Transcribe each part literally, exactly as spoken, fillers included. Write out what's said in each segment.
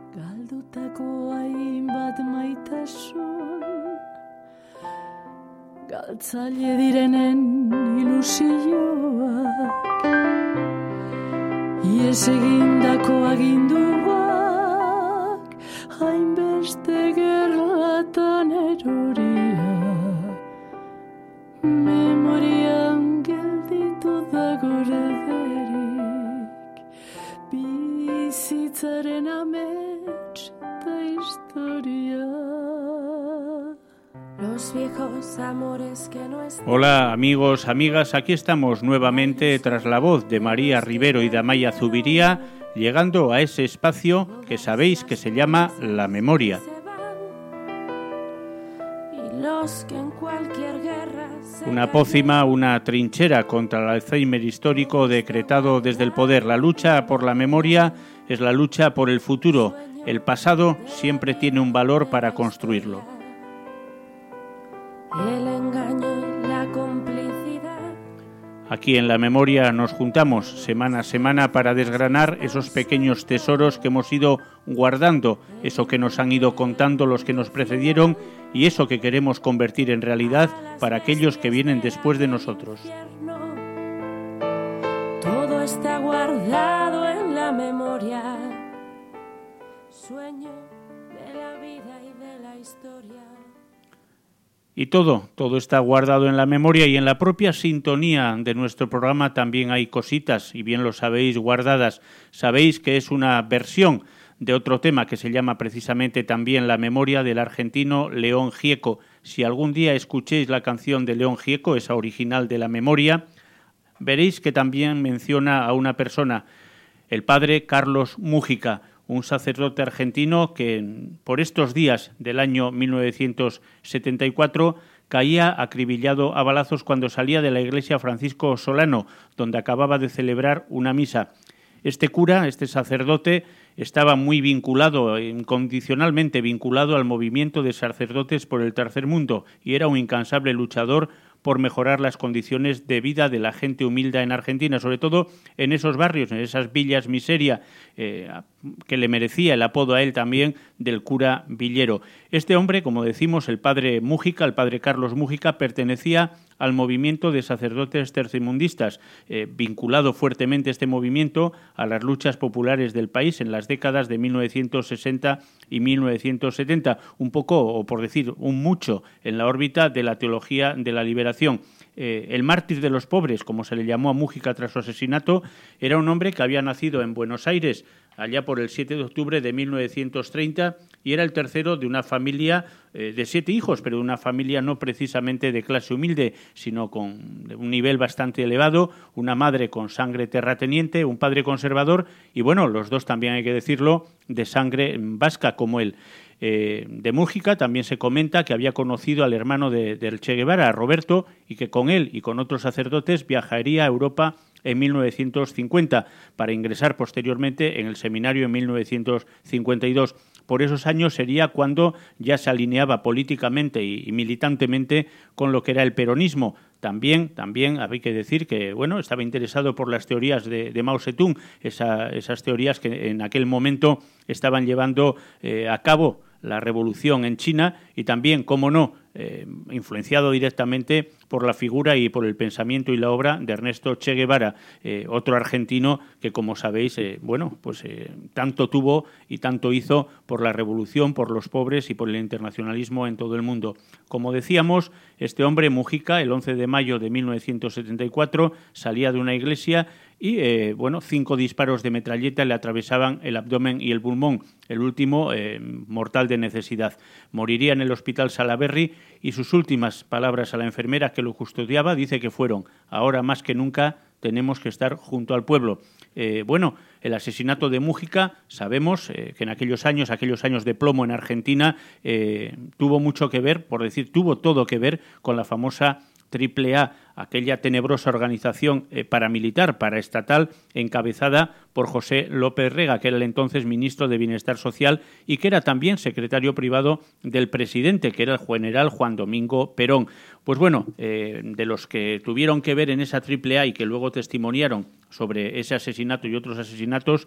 Galdutako hainbat maitasun, galtzaile direnen ilusioak, ies egindako aginduak, hainbeste gerlatan eroria, memorian gelditu da gorederik, bizitzaren amets eta historia. Los viejos amores que no están... Hola amigos, amigas, aquí estamos nuevamente tras la voz de María Rivero y de Amaya Zubiría, llegando a ese espacio que sabéis que se llama La Memoria. Una pócima, una trinchera contra el Alzheimer histórico decretado desde el poder. La lucha por la memoria es la lucha por el futuro. El pasado siempre tiene un valor para construirlo. El engaño y la complicidad. Aquí en La Memoria nos juntamos semana a semana para desgranar esos pequeños tesoros que hemos ido guardando, eso que nos han ido contando los que nos precedieron y eso que queremos convertir en realidad para aquellos que vienen después de nosotros. Todo está guardado en la memoria, sueño de la vida y de la historia. Y todo, todo está guardado en la memoria y en la propia sintonía de nuestro programa también hay cositas, y bien lo sabéis, guardadas. Sabéis que es una versión de otro tema que se llama precisamente también La Memoria, del argentino León Gieco. Si algún día escuchéis la canción de León Gieco, esa original de La Memoria, veréis que también menciona a una persona, el padre Carlos Múgica, un sacerdote argentino que por estos días del año mil novecientos setenta y cuatro caía acribillado a balazos cuando salía de la iglesia Francisco Solano, donde acababa de celebrar una misa. Este cura, este sacerdote, estaba muy vinculado, incondicionalmente vinculado al movimiento de sacerdotes por el tercer mundo y era un incansable luchador por mejorar las condiciones de vida de la gente humilde en Argentina, sobre todo en esos barrios, en esas villas miseria, eh, que le merecía el apodo a él también del cura villero. Este hombre, como decimos, el padre Múgica, el padre Carlos Múgica, pertenecía al movimiento de sacerdotes tercermundistas, eh, vinculado fuertemente este movimiento a las luchas populares del país en las décadas de mil novecientos sesenta y mil novecientos setenta, un poco, o por decir un mucho, en la órbita de la teología de la liberación. Eh, el mártir de los pobres, como se le llamó a Múgica tras su asesinato, era un hombre que había nacido en Buenos Aires allá por el siete de octubre de mil novecientos treinta y era el tercero de una familia eh, de siete hijos, pero de una familia no precisamente de clase humilde, sino con un nivel bastante elevado, una madre con sangre terrateniente, un padre conservador y, bueno, los dos también hay que decirlo, de sangre vasca como él. Eh, de Múgica también se comenta que había conocido al hermano de, del Che Guevara, a Roberto, y que con él y con otros sacerdotes viajaría a Europa en mil novecientos cincuenta para ingresar posteriormente en el seminario en mil novecientos cincuenta y dos. Por esos años sería cuando ya se alineaba políticamente y, y militantemente con lo que era el peronismo. También, también había que decir que bueno, estaba interesado por las teorías de, de Mao Zedong, esa, esas teorías que en aquel momento estaban llevando eh, a cabo la revolución en China y también, cómo no, eh, influenciado directamente por la figura y por el pensamiento y la obra de Ernesto Che Guevara, eh, otro argentino que, como sabéis, eh, bueno, pues eh, tanto tuvo y tanto hizo por la revolución, por los pobres y por el internacionalismo en todo el mundo. Como decíamos, este hombre, Múgica, el once de mayo de mil novecientos setenta y cuatro, salía de una iglesia y, eh, bueno, cinco disparos de metralleta le atravesaban el abdomen y el pulmón, el último eh, mortal de necesidad. Moriría en el hospital Salaberry y sus últimas palabras a la enfermera que lo custodiaba dice que fueron: ahora más que nunca tenemos que estar junto al pueblo. Eh, bueno, el asesinato de Múgica, sabemos eh, que en aquellos años, aquellos años de plomo en Argentina, eh, tuvo mucho que ver, por decir, tuvo todo que ver con la famosa Triple A, aquella tenebrosa organización eh, paramilitar, paraestatal, encabezada por José López Rega, que era el entonces ministro de Bienestar Social y que era también secretario privado del presidente, que era el general Juan Domingo Perón. Pues bueno, eh, de los que tuvieron que ver en esa Triple A y que luego testimoniaron sobre ese asesinato y otros asesinatos,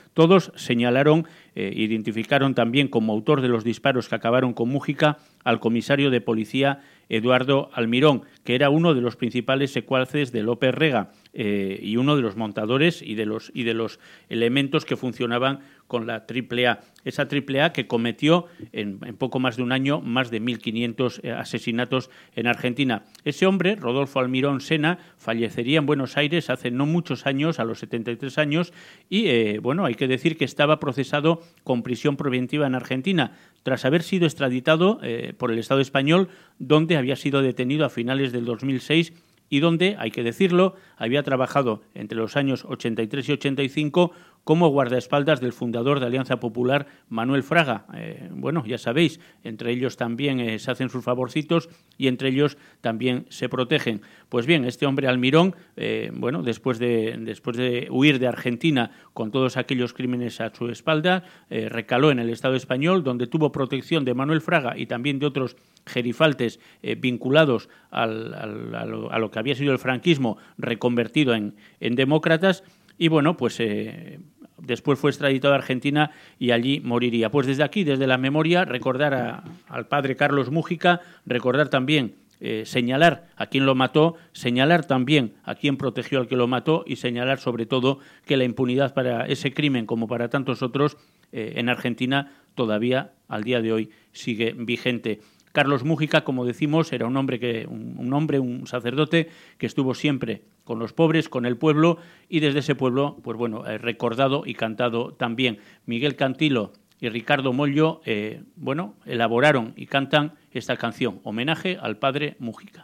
Todos señalaron, eh, identificaron también como autor de los disparos que acabaron con Múgica al comisario de policía Eduardo Almirón, que era uno de los principales secuaces de López Rega eh, y uno de los montadores y de los, y de los elementos que funcionaban con la triple A. Esa triple A que cometió en, en poco más de un año más de mil quinientos eh, asesinatos en Argentina. Ese hombre, Rodolfo Almirón Sena, fallecería en Buenos Aires hace no muchos años, a los setenta y tres años, y eh, bueno, hay que decir que estaba procesado con prisión preventiva en Argentina, tras haber sido extraditado eh, por el Estado español, donde había sido detenido a finales del dos mil seis y donde, hay que decirlo, había trabajado entre los años ochenta y tres y ochenta y cinco como guardaespaldas del fundador de Alianza Popular, Manuel Fraga. Eh, bueno, ya sabéis, entre ellos también eh, se hacen sus favorcitos y entre ellos también se protegen. Pues bien, este hombre Almirón, eh, bueno, después de, después de huir de Argentina con todos aquellos crímenes a su espalda, eh, recaló en el Estado español, donde tuvo protección de Manuel Fraga y también de otros gerifaltes eh, vinculados al, al, a, lo, a lo que había sido el franquismo reconvertido en, en demócratas. Y bueno, pues eh, después fue extraditado a Argentina y allí moriría. Pues desde aquí, desde la memoria, recordar a, al padre Carlos Múgica, recordar también, eh, señalar a quien lo mató, señalar también a quien protegió al que lo mató y señalar sobre todo que la impunidad para ese crimen, como para tantos otros, eh, en Argentina todavía al día de hoy sigue vigente. Carlos Múgica, como decimos, era un hombre, que, un, un hombre, un sacerdote que estuvo siempre con los pobres, con el pueblo, y desde ese pueblo, pues bueno, eh, recordado y cantado también. Miguel Cantilo y Ricardo Mollo, eh, bueno, elaboraron y cantan esta canción, homenaje al padre Múgica.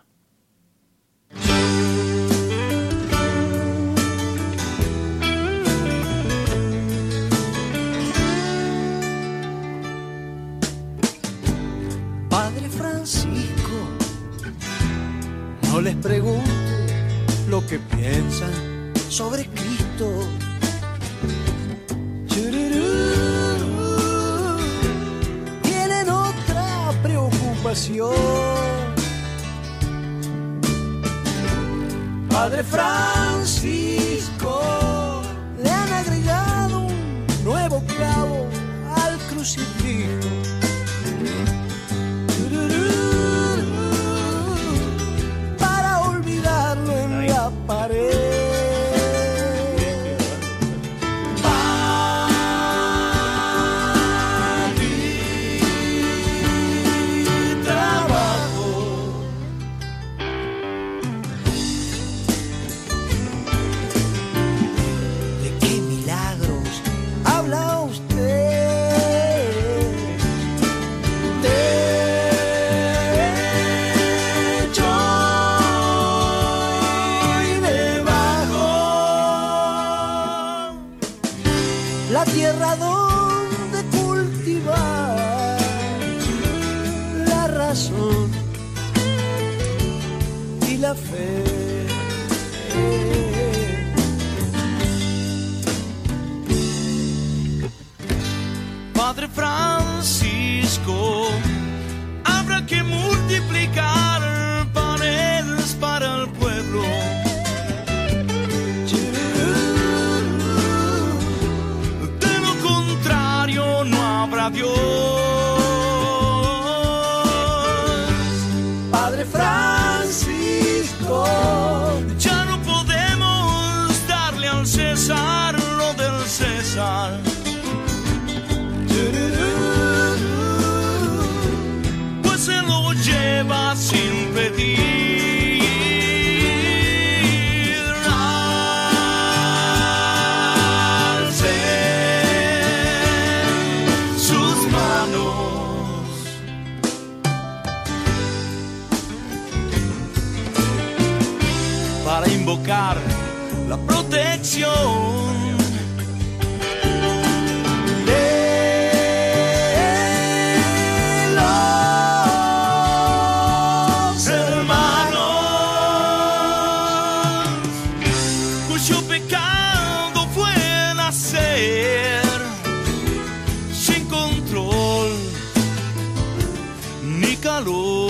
Padre Francisco, no les pregunte lo que piensan sobre Cristo. Chururú, tienen otra preocupación. Padre Francisco, le han agregado un nuevo clavo al crucifijo. Para olvidarlo en la pared. Para mi trabajo. ¿De qué milagros habla usted? La tierra donde cultivar la razón y la fe. Padre Francisco, habrá que multiplicar panes para el pueblo. Dios, Padre Francisco, ya no podemos darle al César lo del César. Pues se lo lleva sin pedir. Para invocar la protección de los hermanos, cuyo pecado fue nacer sin control ni calor.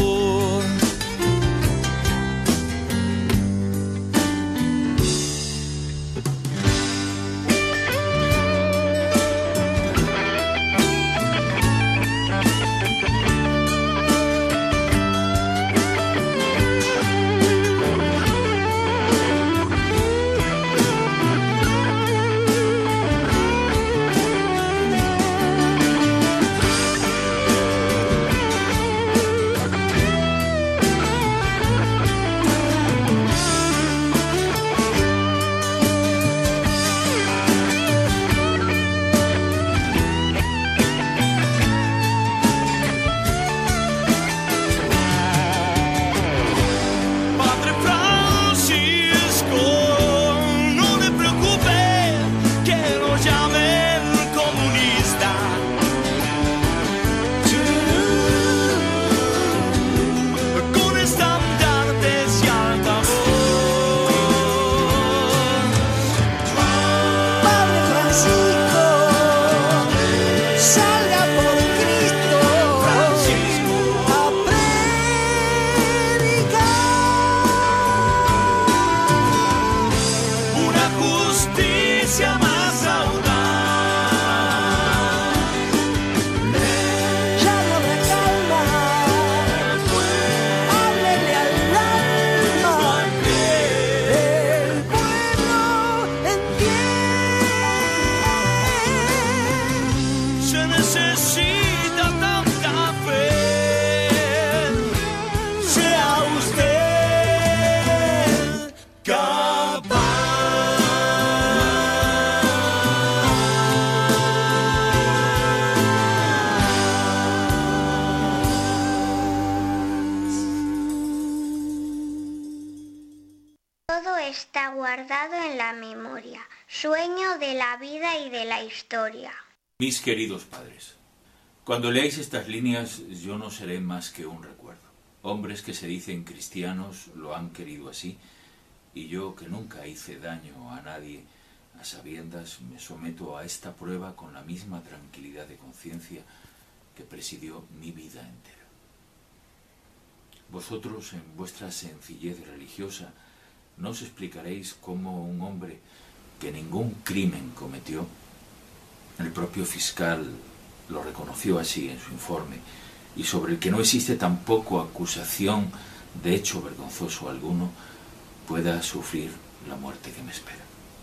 necesita tanta fe. Sea usted capaz. Todo está guardado en la memoria, sueño de la vida y de la historia. Mis queridos padres, cuando leáis estas líneas yo no seré más que un recuerdo. Hombres que se dicen cristianos lo han querido así, y yo, que nunca hice daño a nadie, a sabiendas me someto a esta prueba con la misma tranquilidad de conciencia que presidió mi vida entera. Vosotros, en vuestra sencillez religiosa, no os explicaréis cómo un hombre que ningún crimen cometió, el propio fiscal lo reconoció así en su informe, y sobre el que no existe tampoco acusación de hecho vergonzoso alguno, pueda sufrir la muerte que me espera.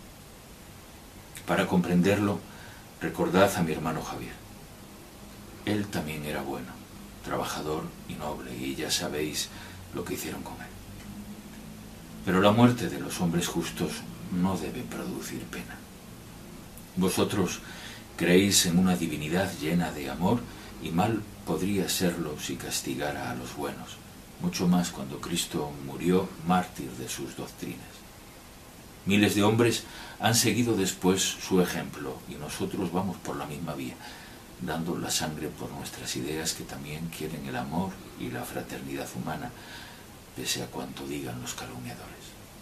Para comprenderlo, recordad a mi hermano Javier. Él también era bueno, trabajador y noble, y ya sabéis lo que hicieron con él. Pero la muerte de los hombres justos no debe producir pena. Vosotros creéis en una divinidad llena de amor, y mal podría serlo si castigara a los buenos, mucho más cuando Cristo murió mártir de sus doctrinas. Miles de hombres han seguido después su ejemplo, y nosotros vamos por la misma vía, dando la sangre por nuestras ideas que también quieren el amor y la fraternidad humana, pese a cuanto digan los calumniadores.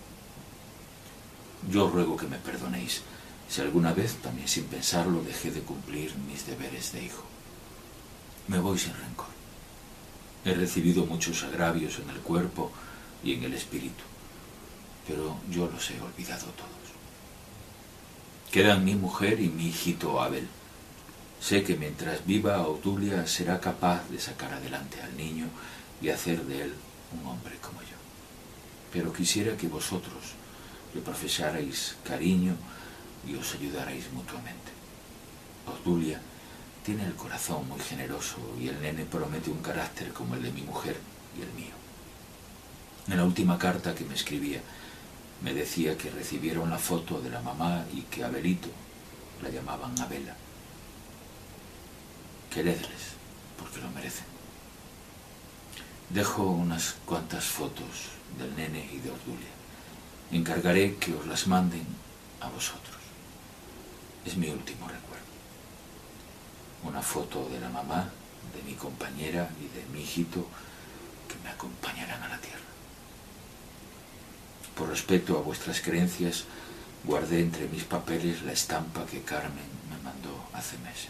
Yo ruego que me perdonéis si alguna vez, también sin pensarlo, dejé de cumplir mis deberes de hijo. Me voy sin rencor. He recibido muchos agravios en el cuerpo y en el espíritu, pero yo los he olvidado todos. Quedan mi mujer y mi hijito Abel. Sé que mientras viva Obdulia será capaz de sacar adelante al niño y hacer de él un hombre como yo. Pero quisiera que vosotros le profesarais cariño y os ayudarais mutuamente. Obdulia tiene el corazón muy generoso y el nene promete un carácter como el de mi mujer y el mío. En la última carta que me escribía me decía que recibieron la foto de la mamá y que Abelito la llamaban Abela. Queredles, porque lo merecen. Dejo unas cuantas fotos del nene y de Obdulia. Encargaré que os las manden a vosotros. Es mi último recuerdo. Una foto de la mamá, de mi compañera y de mi hijito que me acompañarán a la tierra. Por respeto a vuestras creencias, guardé entre mis papeles la estampa que Carmen me mandó hace meses.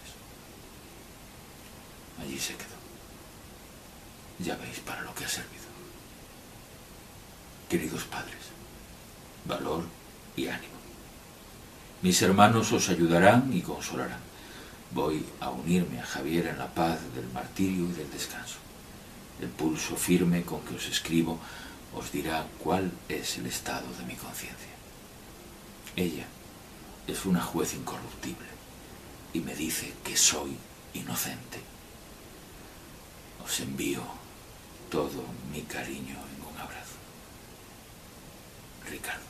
Allí se quedó. Ya veis para lo que ha servido. Queridos padres, valor y ánimo. Mis hermanos os ayudarán y consolarán. Voy a unirme a Javier en la paz del martirio y del descanso. El pulso firme con que os escribo os dirá cuál es el estado de mi conciencia. Ella es una juez incorruptible y me dice que soy inocente. Os envío todo mi cariño en un abrazo. Ricardo.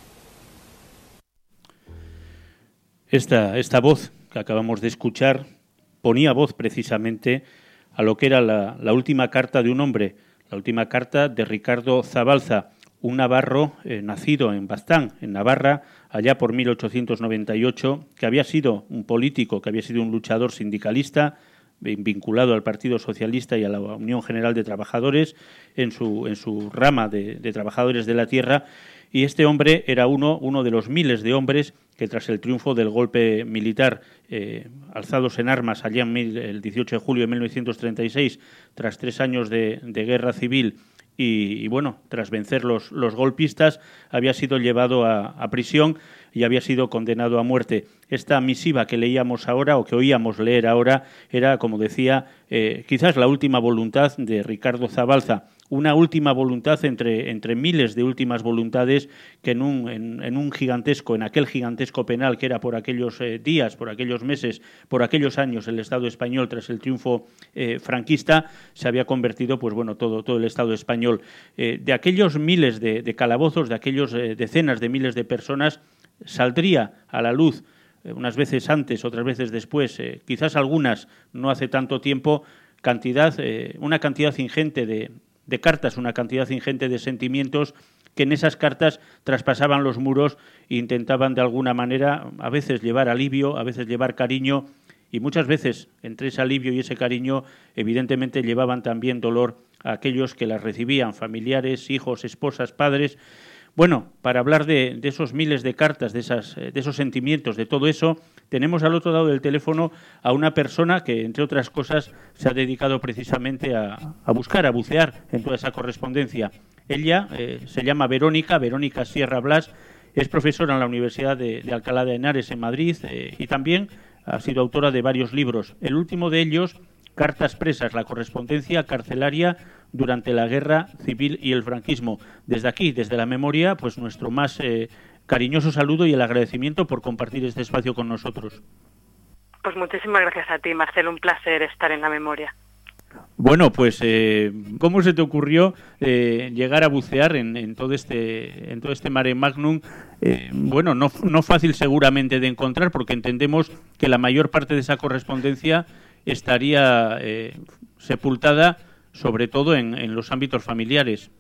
Esta, esta voz que acabamos de escuchar ponía voz precisamente a lo que era la, la última carta de un hombre, la última carta de Ricardo Zabalza, un navarro eh, nacido en Baztán, en Navarra, allá por mil ochocientos noventa y ocho, que había sido un político, que había sido un luchador sindicalista, vinculado al Partido Socialista y a la Unión General de Trabajadores en su, en su rama de, de trabajadores de la tierra, y este hombre era uno, uno de los miles de hombres que tras el triunfo del golpe militar eh, alzados en armas allá en mil, el dieciocho de julio de mil novecientos treinta y seis, tras tres años de, de guerra civil y, y bueno, tras vencer los, los golpistas, había sido llevado a, a prisión y había sido condenado a muerte. Esta misiva que leíamos ahora o que oíamos leer ahora era, como decía, eh, quizás la última voluntad de Ricardo Zabalza, una última voluntad entre, entre miles de últimas voluntades que en un, en, en un gigantesco, en aquel gigantesco penal que era por aquellos eh, días, por aquellos meses, por aquellos años el Estado español tras el triunfo eh, franquista, se había convertido, pues bueno, todo, todo el Estado español. Eh, de aquellos miles de, de calabozos, de aquellos eh, decenas de miles de personas, saldría a la luz eh, unas veces antes, otras veces después, eh, quizás algunas no hace tanto tiempo, cantidad, eh, una cantidad ingente de de cartas, una cantidad ingente de sentimientos que en esas cartas traspasaban los muros e intentaban de alguna manera a veces llevar alivio, a veces llevar cariño y muchas veces entre ese alivio y ese cariño evidentemente llevaban también dolor a aquellos que las recibían, familiares, hijos, esposas, padres. Bueno, para hablar de, de esos miles de cartas, de, esas, de esos sentimientos, de todo eso, tenemos al otro lado del teléfono a una persona que, entre otras cosas, se ha dedicado precisamente a, a buscar, a bucear en toda esa correspondencia. Ella eh, se llama Verónica, Verónica Sierra Blas, es profesora en la Universidad de, de Alcalá de Henares, en Madrid, eh, y también ha sido autora de varios libros. El último de ellos, Cartas presas, la correspondencia carcelaria durante la Guerra Civil y el franquismo. Desde aquí, desde la memoria, pues nuestro más eh, cariñoso saludo y el agradecimiento por compartir este espacio con nosotros. Pues muchísimas gracias a ti, Marcelo, un placer estar en la memoria. Bueno, pues eh, ¿cómo se te ocurrió eh, llegar a bucear en, en todo este en todo este mare magnum? Eh, bueno, no, no fácil seguramente de encontrar, porque entendemos que la mayor parte de esa correspondencia estaría eh, sepultada sobre todo en, en los ámbitos familiares.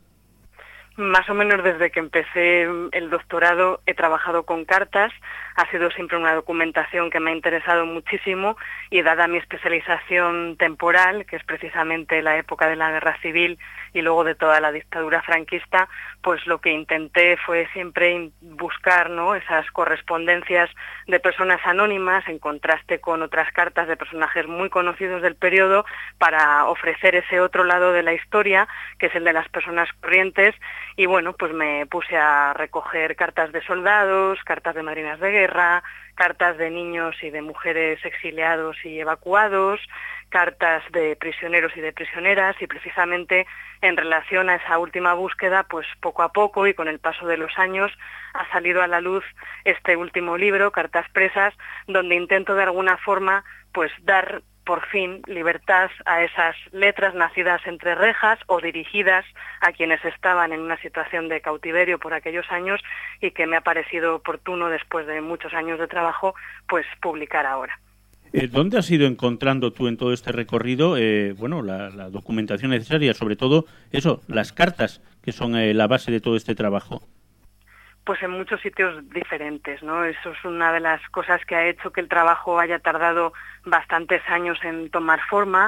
Más o menos desde que empecé el doctorado he trabajado con cartas, ha sido siempre una documentación que me ha interesado muchísimo y dada mi especialización temporal, que es precisamente la época de la Guerra Civil y luego de toda la dictadura franquista, pues lo que intenté fue siempre buscar, ¿no?, esas correspondencias de personas anónimas en contraste con otras cartas de personajes muy conocidos del periodo para ofrecer ese otro lado de la historia, que es el de las personas corrientes. Y bueno, pues me puse a recoger cartas de soldados, cartas de madrinas de guerra, cartas de niños y de mujeres exiliados y evacuados, cartas de prisioneros y de prisioneras, y precisamente en relación a esa última búsqueda, pues poco a poco y con el paso de los años ha salido a la luz este último libro, Cartas presas, donde intento de alguna forma pues dar por fin libertad a esas letras nacidas entre rejas o dirigidas a quienes estaban en una situación de cautiverio por aquellos años y que me ha parecido oportuno después de muchos años de trabajo pues publicar ahora. Eh, ¿Dónde has ido encontrando tú en todo este recorrido eh, bueno, la, la documentación necesaria, sobre todo eso, las cartas que son eh, la base de todo este trabajo? Pues en muchos sitios diferentes, ¿no? Eso es una de las cosas que ha hecho que el trabajo haya tardado bastantes años en tomar forma.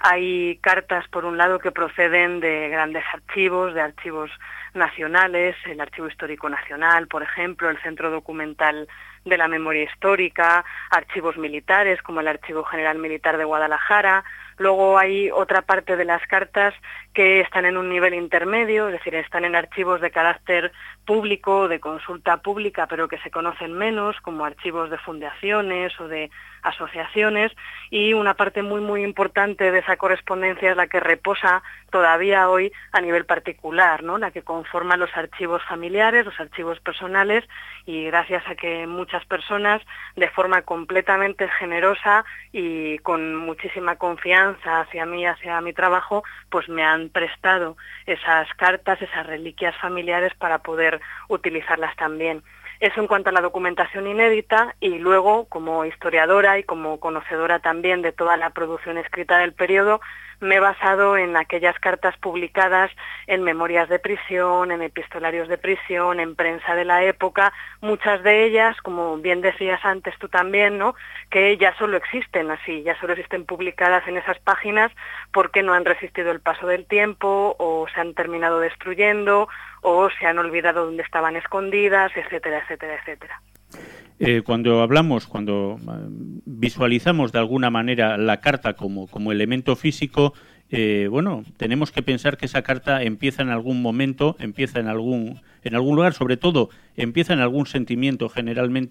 Hay cartas, por un lado, que proceden de grandes archivos, de archivos nacionales, el Archivo Histórico Nacional, por ejemplo, el Centro Documental de la Memoria Histórica, archivos militares como el Archivo General Militar de Guadalajara. Luego hay otra parte de las cartas que están en un nivel intermedio, es decir, están en archivos de carácter público, de consulta pública, pero que se conocen menos, como archivos de fundaciones o de asociaciones, y una parte muy muy importante de esa correspondencia es la que reposa todavía hoy a nivel particular, ¿no?, la que conforma los archivos familiares, los archivos personales, y gracias a que muchas personas de forma completamente generosa y con muchísima confianza hacia mí, hacia mi trabajo, pues me han prestado esas cartas, esas reliquias familiares para poder utilizarlas también. Eso en cuanto a la documentación inédita, y luego, como historiadora y como conocedora también de toda la producción escrita del periodo, me he basado en aquellas cartas publicadas en memorias de prisión, en epistolarios de prisión, en prensa de la época, muchas de ellas, como bien decías antes tú también, ¿no?, que ya solo existen así, ya solo existen publicadas en esas páginas porque no han resistido el paso del tiempo, o se han terminado destruyendo, o se han olvidado dónde estaban escondidas, etcétera, etcétera, etcétera. Eh, cuando hablamos, cuando visualizamos de alguna manera la carta como, como elemento físico, eh, bueno, tenemos que pensar que esa carta empieza en algún momento, empieza en algún, en algún lugar, sobre todo empieza en algún sentimiento generalmente,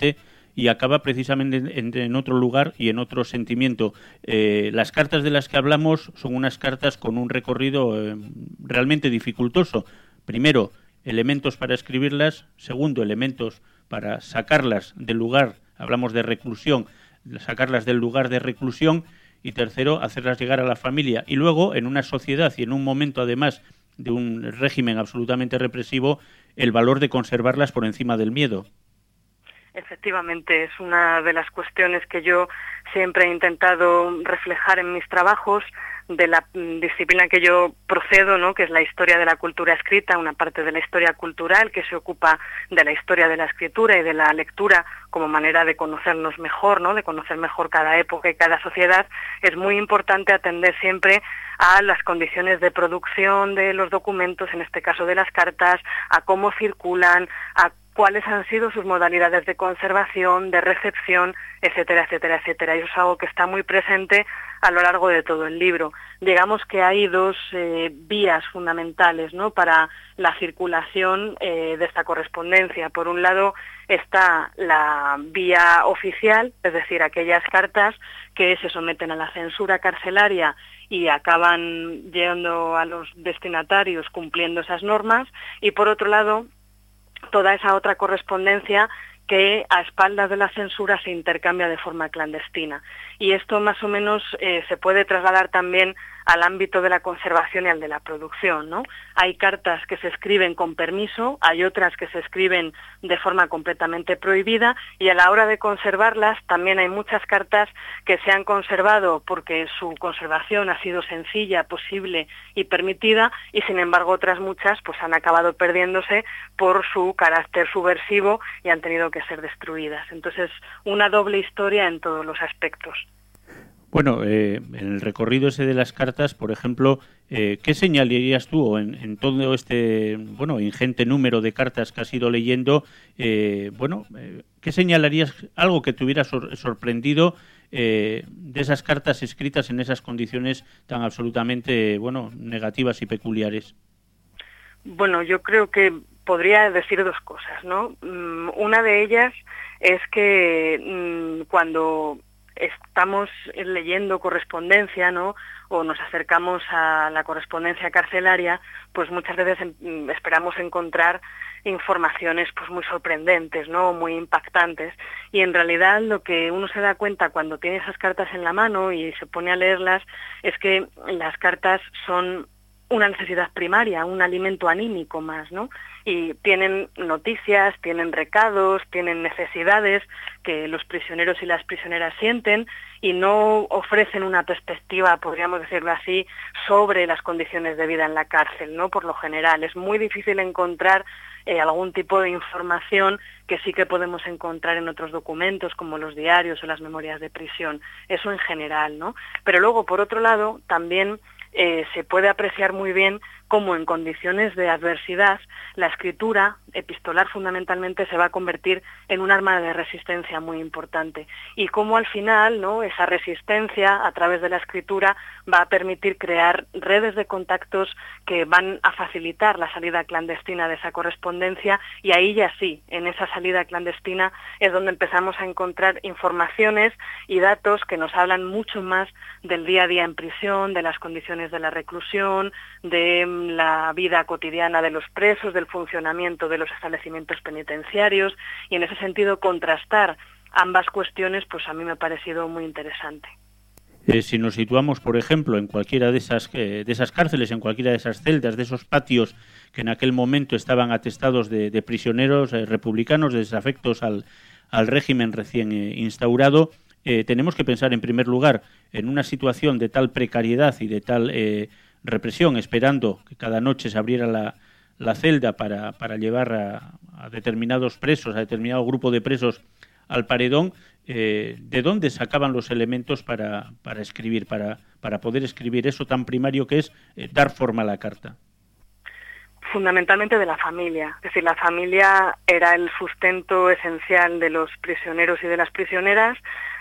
y acaba precisamente en, en otro lugar y en otro sentimiento. Eh, las cartas de las que hablamos son unas cartas con un recorrido eh, realmente dificultoso. Primero, elementos para escribirlas. Segundo, elementos para sacarlas del lugar, hablamos de reclusión, sacarlas del lugar de reclusión. Y tercero, hacerlas llegar a la familia. Y luego, en una sociedad y en un momento, además, de un régimen absolutamente represivo, el valor de conservarlas por encima del miedo. Efectivamente, es una de las cuestiones que yo siempre he intentado reflejar en mis trabajos, de la disciplina que yo procedo, ¿no?, que es la historia de la cultura escrita, una parte de la historia cultural que se ocupa de la historia de la escritura y de la lectura como manera de conocernos mejor, ¿no?, de conocer mejor cada época y cada sociedad. Es muy importante atender siempre a las condiciones de producción de los documentos, en este caso de las cartas, a cómo circulan, a cuáles han sido sus modalidades de conservación, de recepción, etcétera, etcétera, etcétera. Y eso es algo que está muy presente a lo largo de todo el libro. Digamos que hay dos eh, vías fundamentales, ¿no?, para la circulación eh, de esta correspondencia. Por un lado está la vía oficial, es decir, aquellas cartas que se someten a la censura carcelaria y acaban yendo a los destinatarios cumpliendo esas normas, y por otro lado toda esa otra correspondencia que a espaldas de la censura se intercambia de forma clandestina. Y esto más o menos eh, se puede trasladar también al ámbito de la conservación y al de la producción, ¿no? Hay cartas que se escriben con permiso, hay otras que se escriben de forma completamente prohibida, y a la hora de conservarlas también hay muchas cartas que se han conservado porque su conservación ha sido sencilla, posible y permitida, y sin embargo otras muchas pues han acabado perdiéndose por su carácter subversivo y han tenido que ser destruidas. Entonces, una doble historia en todos los aspectos. Bueno, eh, en el recorrido ese de las cartas, por ejemplo, eh, ¿qué señalarías tú en, en todo este bueno ingente número de cartas que has ido leyendo? Eh, bueno, eh, ¿qué señalarías, algo que te hubiera sor- sorprendido eh, de esas cartas escritas en esas condiciones tan absolutamente bueno negativas y peculiares? Bueno, yo creo que podría decir dos cosas, ¿no? Mm, una de ellas es que mm, cuando estamos leyendo correspondencia, ¿no?, o nos acercamos a la correspondencia carcelaria, pues muchas veces em, esperamos encontrar informaciones pues muy sorprendentes, ¿no?, muy impactantes, y en realidad lo que uno se da cuenta cuando tiene esas cartas en la mano y se pone a leerlas es que las cartas son una necesidad primaria, un alimento anímico más, ¿no? Y tienen noticias, tienen recados, tienen necesidades que los prisioneros y las prisioneras sienten, y no ofrecen una perspectiva, podríamos decirlo así, sobre las condiciones de vida en la cárcel, ¿no? Por lo general es muy difícil encontrar eh, algún tipo de información que sí que podemos encontrar en otros documentos como los diarios o las memorias de prisión, eso en general, ¿no? Pero luego, por otro lado, también Eh, se puede apreciar muy bien cómo en condiciones de adversidad la escritura epistolar fundamentalmente se va a convertir en un arma de resistencia muy importante, y cómo al final, ¿no?, esa resistencia a través de la escritura va a permitir crear redes de contactos que van a facilitar la salida clandestina de esa correspondencia, y ahí ya sí, en esa salida clandestina es donde empezamos a encontrar informaciones y datos que nos hablan mucho más del día a día en prisión, de las condiciones de la reclusión, de la vida cotidiana de los presos, del funcionamiento de los establecimientos penitenciarios, y en ese sentido contrastar ambas cuestiones pues a mí me ha parecido muy interesante. Eh, si nos situamos, por ejemplo, en cualquiera de esas eh, de esas cárceles, en cualquiera de esas celdas, de esos patios que en aquel momento estaban atestados de, de prisioneros eh, republicanos desafectos al, al régimen recién eh, instaurado, eh, tenemos que pensar en primer lugar en una situación de tal precariedad y de tal eh, represión, esperando que cada noche se abriera la, la celda para, para llevar a, a determinados presos, a determinado grupo de presos al paredón. Eh, ¿de dónde sacaban los elementos para, para escribir, para, para poder escribir eso tan primario que es eh, dar forma a la carta? Fundamentalmente de la familia, es decir, la familia era el sustento esencial de los prisioneros y de las prisioneras,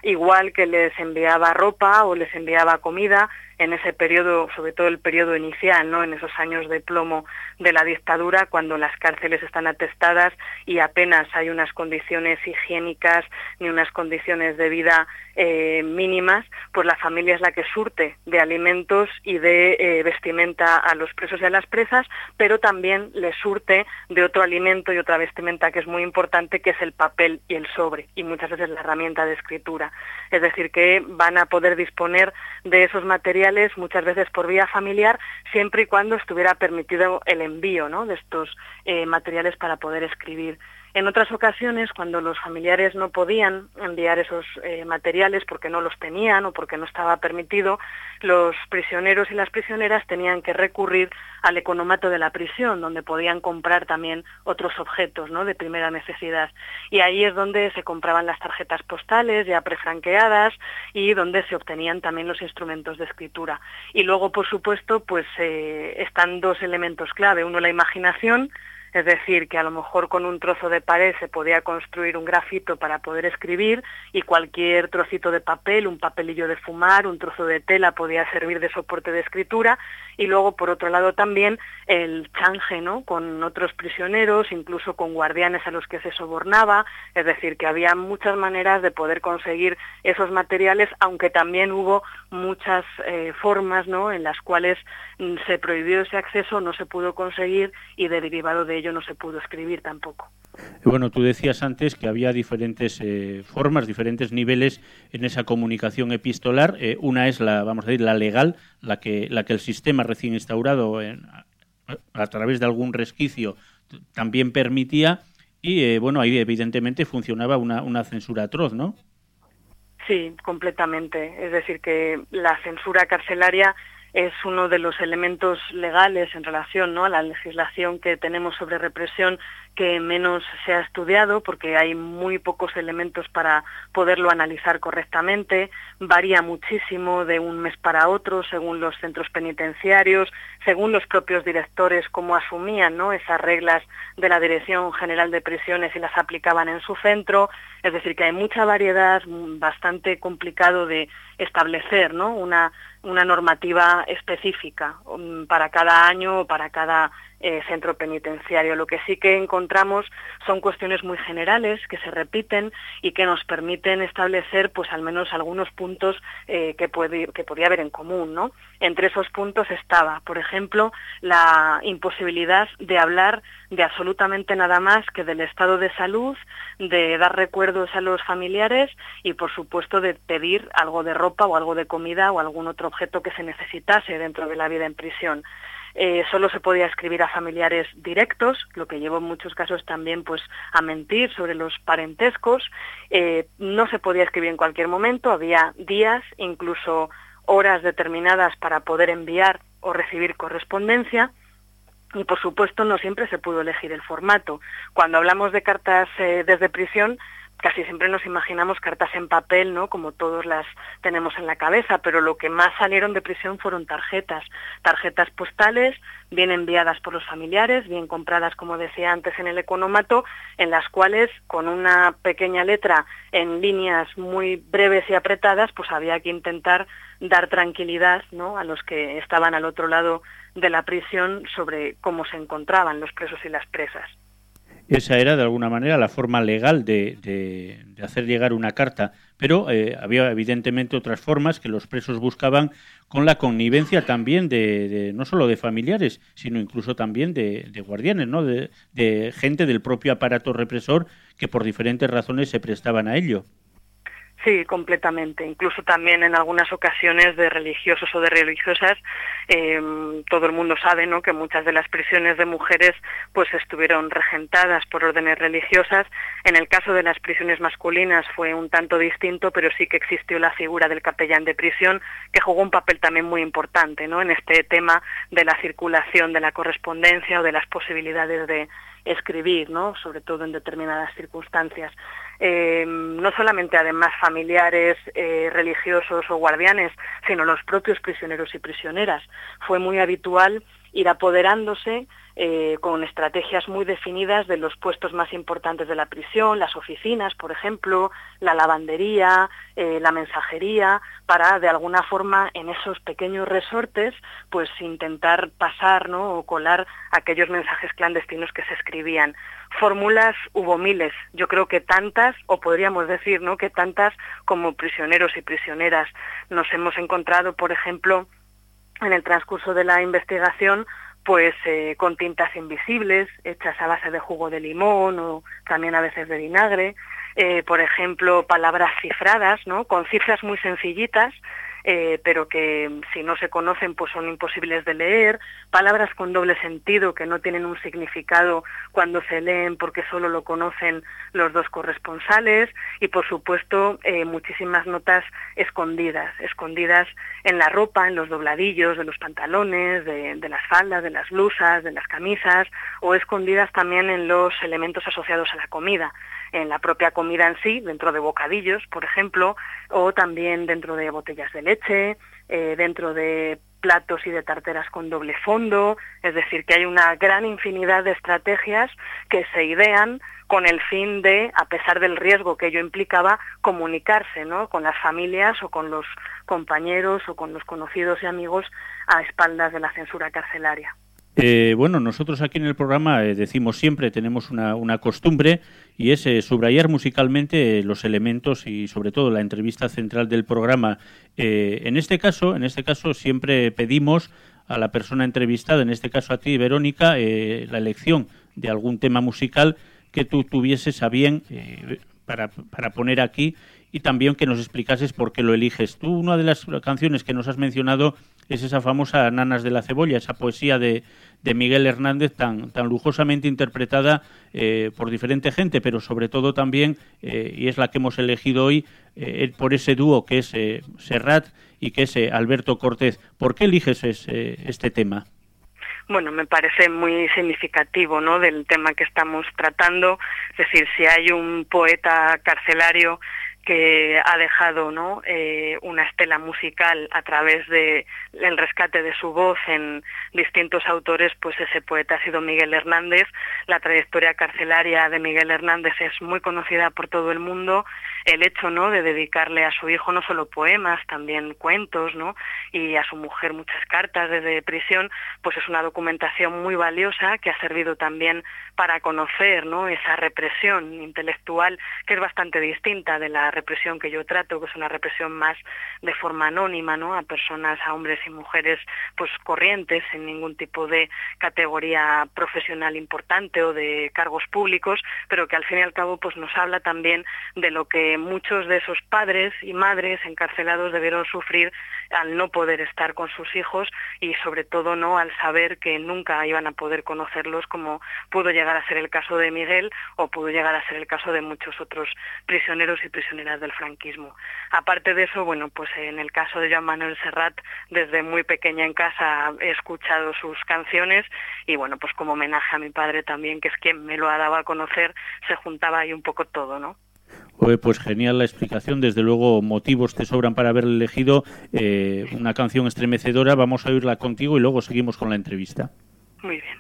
igual que les enviaba ropa o les enviaba comida en ese periodo, sobre todo el periodo inicial, ¿no? En esos años de plomo de la dictadura, cuando las cárceles están atestadas y apenas hay unas condiciones higiénicas ni unas condiciones de vida eh, mínimas, pues la familia es la que surte de alimentos y de eh, vestimenta a los presos y a las presas, pero también les surte de otro alimento y otra vestimenta que es muy importante, que es el papel y el sobre, y muchas veces la herramienta de escritura. Es decir, que van a poder disponer de esos materiales muchas veces por vía familiar, siempre y cuando estuviera permitido el envío, ¿no?, de estos eh, materiales para poder escribir. En otras ocasiones, cuando los familiares no podían enviar esos eh, materiales porque no los tenían o porque no estaba permitido, los prisioneros y las prisioneras tenían que recurrir al economato de la prisión, donde podían comprar también otros objetos, ¿no?, de primera necesidad. Y ahí es donde se compraban las tarjetas postales ya prefranqueadas y donde se obtenían también los instrumentos de escritura. Y luego, por supuesto, pues eh, están dos elementos clave. Uno, la imaginación. Es decir, que a lo mejor con un trozo de pared se podía construir un grafito para poder escribir, y cualquier trocito de papel, un papelillo de fumar, un trozo de tela podía servir de soporte de escritura. Y luego, por otro lado, también el change, ¿no?, con otros prisioneros, incluso con guardianes a los que se sobornaba. Es decir, que había muchas maneras de poder conseguir esos materiales, aunque también hubo muchas eh, formas, ¿no?, en las cuales mm, se prohibió ese acceso, no se pudo conseguir, y derivado de ello no se pudo escribir tampoco. Bueno, tú decías antes que había diferentes eh, formas, diferentes niveles en esa comunicación epistolar. Eh, una es la, vamos a decir, la legal, la que, la que el sistema recién instaurado en, a, a través de algún resquicio también permitía, y eh, bueno, ahí evidentemente funcionaba una, una censura atroz, ¿no? Sí, completamente. Es decir, que la censura carcelaria es uno de los elementos legales en relación, ¿no?, a la legislación que tenemos sobre represión que menos se ha estudiado, porque hay muy pocos elementos para poderlo analizar correctamente. Varía muchísimo de un mes para otro, según los centros penitenciarios, según los propios directores cómo asumían, ¿no?, esas reglas de la Dirección General de Prisiones y las aplicaban en su centro. Es decir, que hay mucha variedad, bastante complicado de establecer, ¿no?, una una normativa específica um, para cada año o para cada eh, centro penitenciario. Lo que sí que encontramos son cuestiones muy generales que se repiten y que nos permiten establecer, pues, al menos algunos puntos eh, que, puede, que podría haber en común, ¿no? Entre esos puntos estaba, por ejemplo, la imposibilidad de hablar de absolutamente nada más que del estado de salud, de dar recuerdos a los familiares y, por supuesto, de pedir algo de ropa o algo de comida o algún otro objeto que se necesitase dentro de la vida en prisión. Eh, solo se podía escribir a familiares directos, lo que llevó en muchos casos también, pues, a mentir sobre los parentescos. Eh, no se podía escribir en cualquier momento, había días, incluso horas determinadas para poder enviar o recibir correspondencia. Y, por supuesto, no siempre se pudo elegir el formato. Cuando hablamos de cartas eh, desde prisión, casi siempre nos imaginamos cartas en papel, ¿no?, como todos las tenemos en la cabeza, pero lo que más salieron de prisión fueron tarjetas, tarjetas postales, bien enviadas por los familiares, bien compradas, como decía antes, en el economato, en las cuales, con una pequeña letra en líneas muy breves y apretadas, pues había que intentar dar tranquilidad, ¿no?, a los que estaban al otro lado de la prisión sobre cómo se encontraban los presos y las presas. Esa era, de alguna manera, la forma legal de, de, de hacer llegar una carta, pero eh, había evidentemente otras formas que los presos buscaban, con la connivencia también de, de no solo de familiares, sino incluso también de, de guardianes, ¿no?, de, de gente del propio aparato represor que por diferentes razones se prestaban a ello. Sí, completamente. Incluso también en algunas ocasiones de religiosos o de religiosas. Eh, todo el mundo sabe, ¿no?, que muchas de las prisiones de mujeres pues estuvieron regentadas por órdenes religiosas. En el caso de las prisiones masculinas fue un tanto distinto, pero sí que existió la figura del capellán de prisión, que jugó un papel también muy importante, ¿no?, en este tema de la circulación de la correspondencia o de las posibilidades de escribir, ¿no?, sobre todo en determinadas circunstancias. eh, no solamente además familiares, eh, religiosos o guardianes, sino los propios prisioneros y prisioneras. Fue muy habitual ir apoderándose eh, con estrategias muy definidas de los puestos más importantes de la prisión, las oficinas, por ejemplo, la lavandería, eh, la mensajería, para de alguna forma en esos pequeños resortes pues intentar pasar, ¿no?, o colar aquellos mensajes clandestinos que se escribían. Fórmulas hubo miles, yo creo que tantas, o podríamos decir, ¿no?, que tantas como prisioneros y prisioneras. Nos hemos encontrado, por ejemplo, en el transcurso de la investigación, pues eh, con tintas invisibles, hechas a base de jugo de limón o también a veces de vinagre, eh, por ejemplo, palabras cifradas, ¿no?, con cifras muy sencillitas, eh, pero que si no se conocen pues son imposibles de leer, palabras con doble sentido que no tienen un significado cuando se leen porque solo lo conocen los dos corresponsales, y por supuesto eh, muchísimas notas escondidas, escondidas en la ropa, en los dobladillos de los pantalones, de, de las faldas, de las blusas, de las camisas, o escondidas también en los elementos asociados a la comida, en la propia comida en sí, dentro de bocadillos, por ejemplo, o también dentro de botellas de leche, eh, dentro de platos y de tarteras con doble fondo. Es decir, que hay una gran infinidad de estrategias que se idean con el fin de, a pesar del riesgo que ello implicaba, comunicarse, ¿no?, con las familias o con los compañeros o con los conocidos y amigos a espaldas de la censura carcelaria. Eh, bueno, nosotros aquí en el programa eh, decimos siempre, tenemos una, una costumbre, y es eh, subrayar musicalmente eh, los elementos y sobre todo la entrevista central del programa. Eh, en este caso, en este caso siempre pedimos a la persona entrevistada, en este caso a ti, Verónica, eh, la elección de algún tema musical que tú tuvieses a bien eh, para, para poner aquí, y también que nos explicases por qué lo eliges. Tú, una de las canciones que nos has mencionado es esa famosa Nanas de la Cebolla, esa poesía de, de Miguel Hernández tan, tan lujosamente interpretada eh, por diferente gente, pero sobre todo también, eh, y es la que hemos elegido hoy, eh, por ese dúo que es eh, Serrat y que es eh, Alberto Cortés. ¿Por qué eliges ese, este tema? Bueno, me parece muy significativo, ¿no?, del tema que estamos tratando. Es decir, si hay un poeta carcelario que ha dejado, ¿no?, eh, una estela musical a través de el rescate de su voz en distintos autores, pues ese poeta ha sido Miguel Hernández. La trayectoria carcelaria de Miguel Hernández es muy conocida por todo el mundo. El hecho, ¿no?, de dedicarle a su hijo no solo poemas, también cuentos, ¿no?, y a su mujer muchas cartas desde prisión, pues es una documentación muy valiosa que ha servido también para conocer, ¿no?, esa represión intelectual que es bastante distinta de la represión que yo trato, que es una represión más de forma anónima, ¿no?, a personas, a hombres y mujeres pues corrientes, sin ningún tipo de categoría profesional importante o de cargos públicos, pero que al fin y al cabo pues nos habla también de lo que muchos de esos padres y madres encarcelados debieron sufrir al no poder estar con sus hijos, y sobre todo no al saber que nunca iban a poder conocerlos, como pudo llegar a ser el caso de Miguel o pudo llegar a ser el caso de muchos otros prisioneros y prisioneras del franquismo. Aparte de eso, bueno, pues en el caso de Joan Manuel Serrat, desde muy pequeña en casa he escuchado sus canciones, y bueno, pues como homenaje a mi padre también, que es quien me lo ha dado a conocer, se juntaba ahí un poco todo, ¿no? Pues genial la explicación, desde luego motivos te sobran para haber elegido eh, una canción estremecedora. Vamos a oírla contigo y luego seguimos con la entrevista. Muy bien.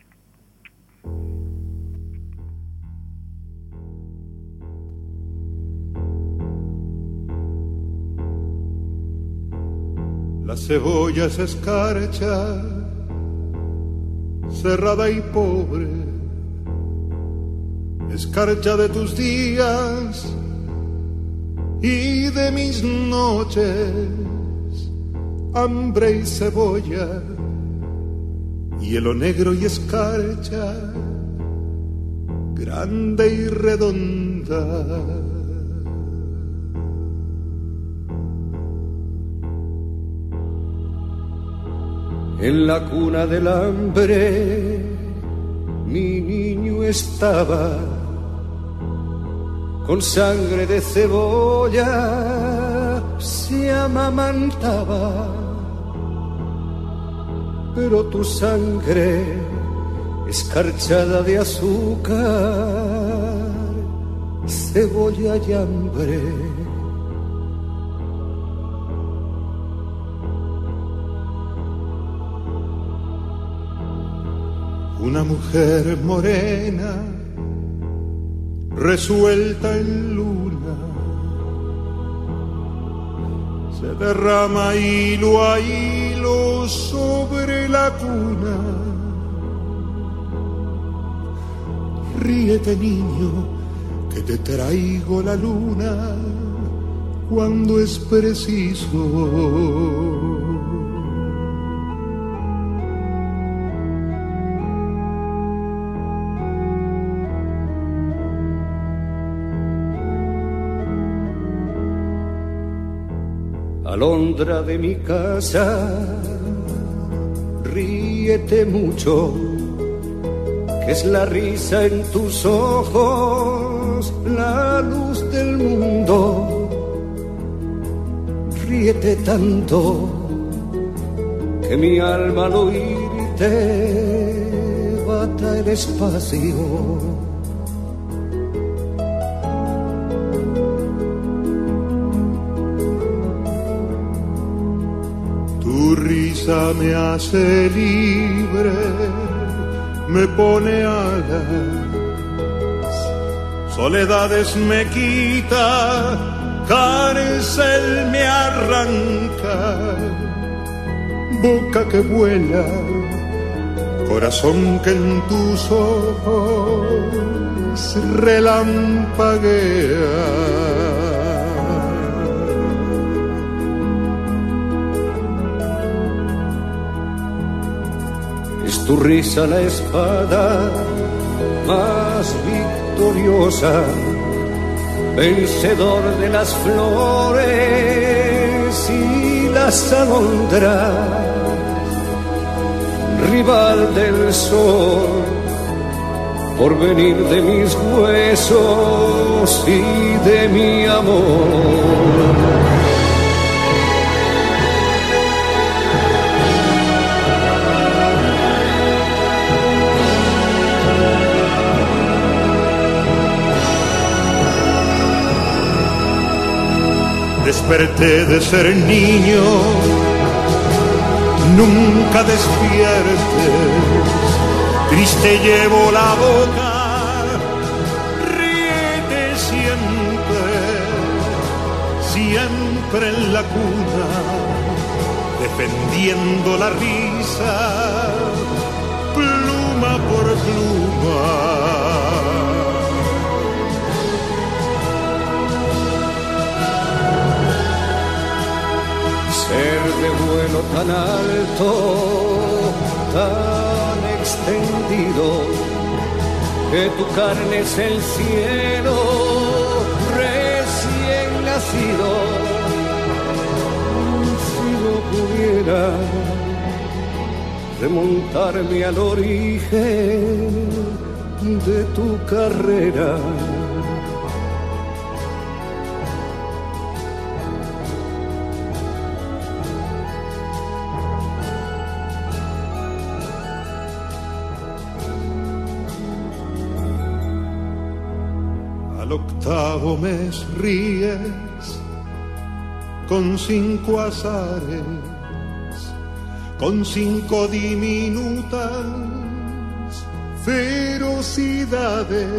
La cebolla se escarcha, cerrada y pobre, escarcha de tus días y de mis noches, hambre y cebolla, hielo negro y escarcha, grande y redonda. En la cuna del hambre mi niño estaba, con sangre de cebolla se amamantaba, pero tu sangre escarchada de azúcar cebolla y hambre. Una mujer morena, resuelta en luna, se derrama hilo a hilo sobre la cuna. Ríete, niño, que te traigo la luna cuando es preciso. Alondra de mi casa, ríete mucho, que es la risa en tus ojos, la luz del mundo. Ríete tanto, que mi alma al oírte bata el espacio. Tu risa me hace libre, me pone alas, soledades me quita, cárcel me arranca, boca que vuela, corazón que en tus ojos relampaguea. Tu risa la espada más victoriosa, vencedor de las flores y las alondras, rival del sol, porvenir de mis huesos y de mi amor. Desperté de ser niño, nunca despiertes, triste llevo la boca, ríete siempre, siempre en la cuna, defendiendo la risa, pluma por pluma. Ser de vuelo tan alto, tan extendido, que tu carne es el cielo recién nacido. Si no pudiera remontarme al origen de tu carrera, al octavo mes ríes con cinco azares, con cinco diminutas ferocidades,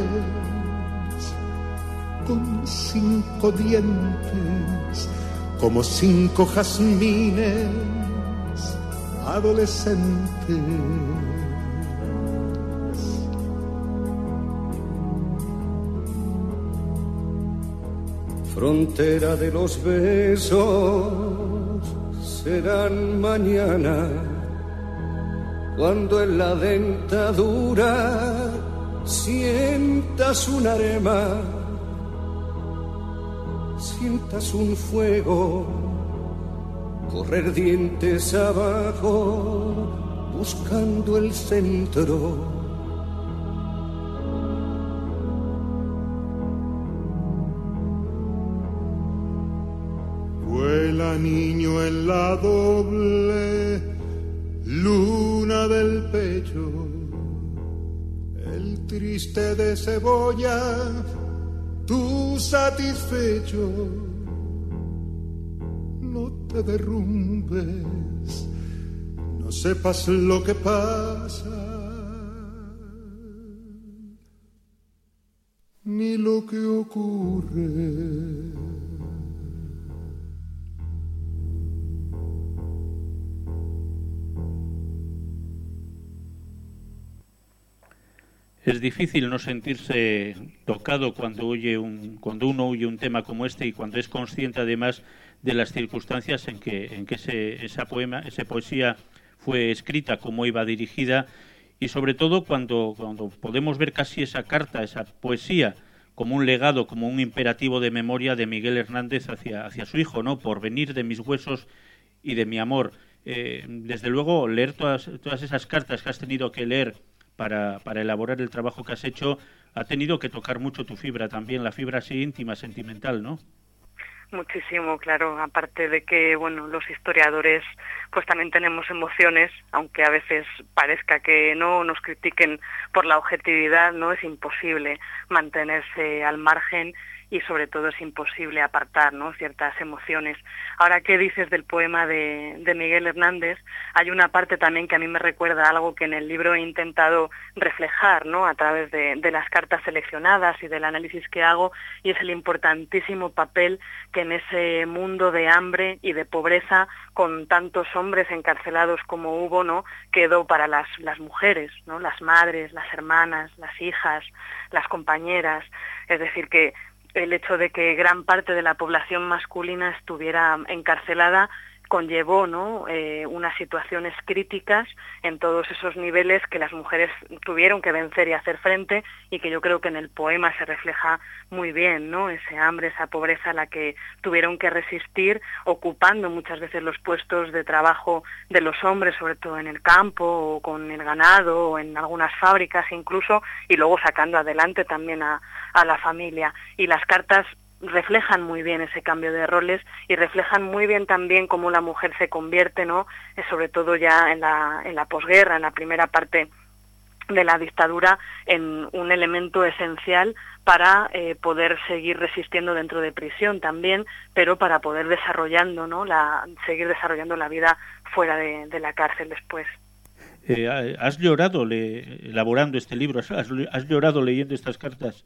con cinco dientes, como cinco jazmines adolescentes. Frontera de los besos serán mañana, cuando en la dentadura sientas un arema, sientas un fuego correr dientes abajo buscando el centro. Vuela, niño, en la doble luna del pecho, el triste de cebolla tú satisfecho, no te derrumbes, no sepas lo que pasa, ni lo que ocurre. Es difícil no sentirse tocado cuando oye un, cuando uno oye un tema como este y cuando es consciente además de las circunstancias en que, en que ese, esa poema, esa poesía fue escrita, cómo iba dirigida y sobre todo cuando, cuando podemos ver casi esa carta, esa poesía como un legado, como un imperativo de memoria de Miguel Hernández hacia, hacia su hijo, ¿no? Por venir de mis huesos y de mi amor. Eh, desde luego, leer todas, todas esas cartas que has tenido que leer Para, para elaborar el trabajo que has hecho, ha tenido que tocar mucho tu fibra también, la fibra así íntima, sentimental, ¿no? Muchísimo, claro, aparte de que, bueno, los historiadores pues también tenemos emociones, aunque a veces parezca que no nos critiquen por la objetividad, no es imposible mantenerse al margen y sobre todo es imposible apartar, ¿no?, ciertas emociones. Ahora, ¿qué dices del poema de, de Miguel Hernández? Hay una parte también que a mí me recuerda algo que en el libro he intentado reflejar, ¿no?, a través de, de las cartas seleccionadas y del análisis que hago, y es el importantísimo papel que en ese mundo de hambre y de pobreza, con tantos hombres encarcelados como hubo, ¿no?, quedó para las, las mujeres, ¿no?, las madres, las hermanas, las hijas, las compañeras. Es decir, que el hecho de que gran parte de la población masculina estuviera encarcelada conllevó, ¿no?, eh, unas situaciones críticas en todos esos niveles que las mujeres tuvieron que vencer y hacer frente, y que yo creo que en el poema se refleja muy bien, ¿no?, ese hambre, esa pobreza a la que tuvieron que resistir, ocupando muchas veces los puestos de trabajo de los hombres, sobre todo en el campo o con el ganado o en algunas fábricas incluso, y luego sacando adelante también a, a la familia. Y las cartas reflejan muy bien ese cambio de roles y reflejan muy bien también cómo la mujer se convierte, ¿no?, eh, sobre todo ya en la, en la posguerra, en la primera parte de la dictadura, en un elemento esencial para eh, poder seguir resistiendo dentro de prisión también, pero para poder desarrollando, ¿no?, la, seguir desarrollando la vida fuera de, de la cárcel después. Eh, ¿Has llorado le, elaborando este libro? ¿Has, ¿Has llorado leyendo estas cartas?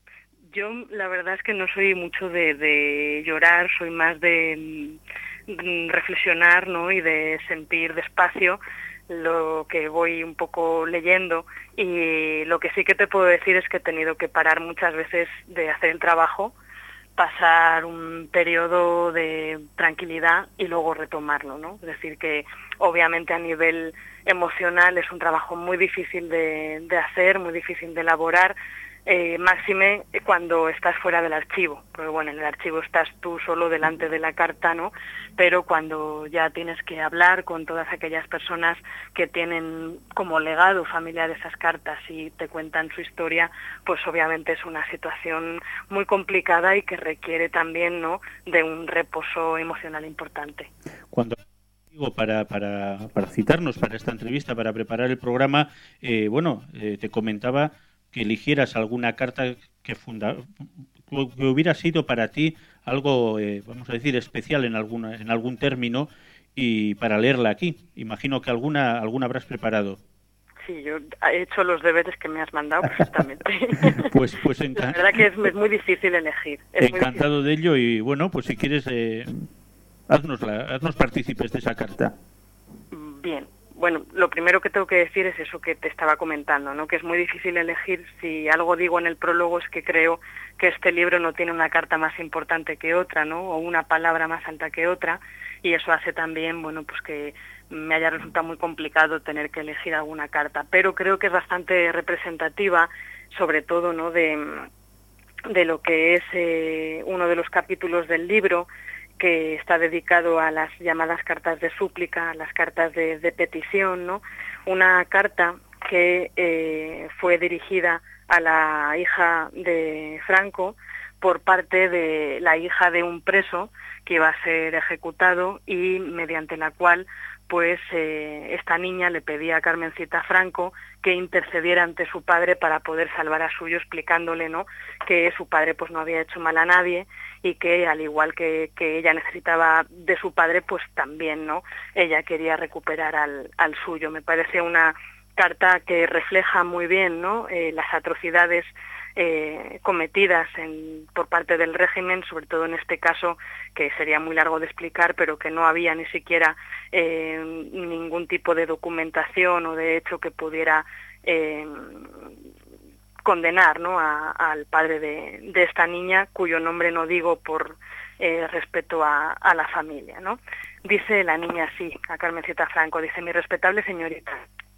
Yo la verdad es que no soy mucho de, de llorar, soy más de mm, reflexionar, ¿no?, y de sentir despacio lo que voy un poco leyendo, y lo que sí que te puedo decir es que he tenido que parar muchas veces de hacer el trabajo, pasar un periodo de tranquilidad y luego retomarlo, ¿no? Es decir, que obviamente a nivel emocional es un trabajo muy difícil de, de hacer, muy difícil de elaborar, Eh, máxime cuando estás fuera del archivo, porque bueno, en el archivo estás tú solo delante de la carta, ¿no? Pero cuando ya tienes que hablar con todas aquellas personas que tienen como legado familiar esas cartas y te cuentan su historia, pues obviamente es una situación muy complicada y que requiere también, ¿no?, de un reposo emocional importante. Cuando digo para, para, para citarnos para esta entrevista, para preparar el programa, eh, bueno, eh, te comentaba que eligieras alguna carta que, funda, que hubiera sido para ti algo, eh, vamos a decir, especial en, alguna, en algún término, y para leerla aquí. Imagino que alguna, alguna habrás preparado. Sí, yo he hecho los deberes que me has mandado perfectamente. pues, pues enca- La verdad que es, es muy difícil elegir. Es encantado de ello, y bueno, pues si quieres, eh, haznos, la, haznos partícipes de esa carta. Bien. Bueno, lo primero que tengo que decir es eso que te estaba comentando, ¿no?, que es muy difícil elegir. Si algo digo en el prólogo es que creo que este libro no tiene una carta más importante que otra, ¿no?, o una palabra más alta que otra, y eso hace también, bueno, pues que me haya resultado muy complicado tener que elegir alguna carta, pero creo que es bastante representativa, sobre todo, ¿no?, de, de lo que es eh, uno de los capítulos del libro, que está dedicado a las llamadas cartas de súplica, a las cartas de, de petición, ¿no? Una carta que eh, fue dirigida a la hija de Franco por parte de la hija de un preso que iba a ser ejecutado, y mediante la cual pues eh, esta niña le pedía a Carmencita Franco que intercediera ante su padre para poder salvar a suyo, explicándole, ¿no?, que su padre pues no había hecho mal a nadie y que al igual que, que ella necesitaba de su padre, pues también, ¿no?, ella quería recuperar al, al suyo. Me parece una carta que refleja muy bien, ¿no?, eh, las atrocidades Eh, cometidas en, por parte del régimen, sobre todo en este caso, que sería muy largo de explicar, pero que no había ni siquiera eh, ningún tipo de documentación o de hecho que pudiera eh, condenar, ¿no?, a, al padre de, de esta niña, cuyo nombre no digo por eh, respeto a, a la familia, ¿no? Dice la niña así, a Carmencita Franco, dice: mi respetable señorita,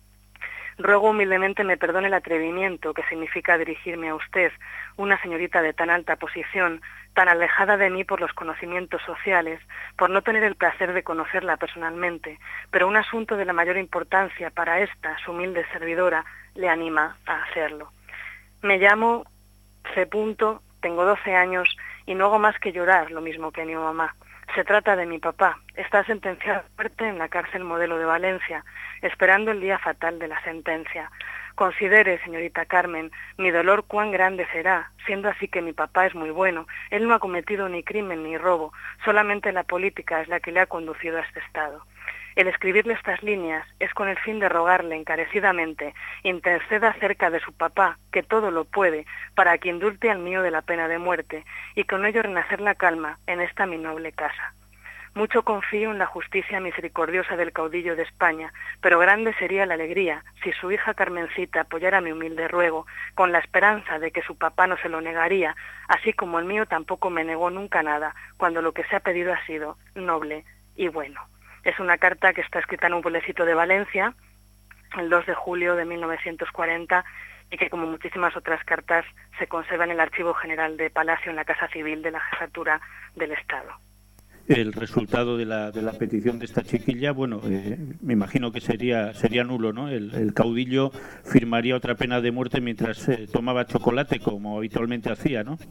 ruego humildemente me perdone el atrevimiento que significa dirigirme a usted, una señorita de tan alta posición, tan alejada de mí por los conocimientos sociales, por no tener el placer de conocerla personalmente, pero un asunto de la mayor importancia para esta, su humilde servidora, le anima a hacerlo. Me llamo C. Tengo doce años y no hago más que llorar, lo mismo que mi mamá. Se trata de mi papá. Está sentenciado a muerte en la cárcel Modelo de Valencia, esperando el día fatal de la sentencia. Considere, señorita Carmen, mi dolor cuán grande será, siendo así que mi papá es muy bueno. Él no ha cometido ni crimen ni robo, solamente la política es la que le ha conducido a este estado. El escribirle estas líneas es con el fin de rogarle encarecidamente, interceda acerca de su papá, que todo lo puede, para que indulte al mío de la pena de muerte, y con ello renacer la calma en esta mi noble casa. Mucho confío en la justicia misericordiosa del caudillo de España, pero grande sería la alegría si su hija Carmencita apoyara mi humilde ruego, con la esperanza de que su papá no se lo negaría, así como el mío tampoco me negó nunca nada, cuando lo que se ha pedido ha sido noble y bueno. Es una carta que está escrita en un pueblecito de Valencia, el dos de julio de mil novecientos cuarenta, y que, como muchísimas otras cartas, se conserva en el Archivo General de Palacio, en la Casa Civil de la Jefatura del Estado. El resultado de la, de la petición de esta chiquilla, bueno, eh, me imagino que sería sería nulo, ¿no? El, el caudillo firmaría otra pena de muerte mientras eh, tomaba chocolate, como habitualmente hacía, ¿no?